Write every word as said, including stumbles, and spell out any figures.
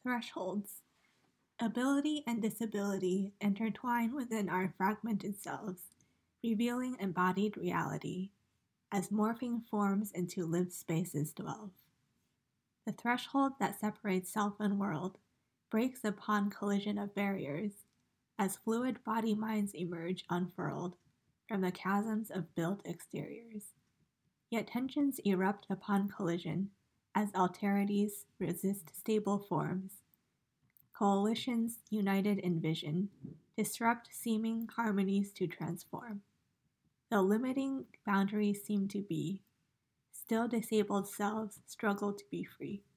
Thresholds. Ability and disability intertwine within our fragmented selves, revealing embodied reality as morphing forms into lived spaces dwell. The threshold that separates self and world breaks upon collision of barriers as fluid body minds emerge unfurled from the chasms of built exteriors. Yet tensions erupt upon collision as alterities resist stable forms. Coalitions united in vision disrupt seeming harmonies to transform. Though limiting boundaries seem to be, still disabled selves struggle to be free.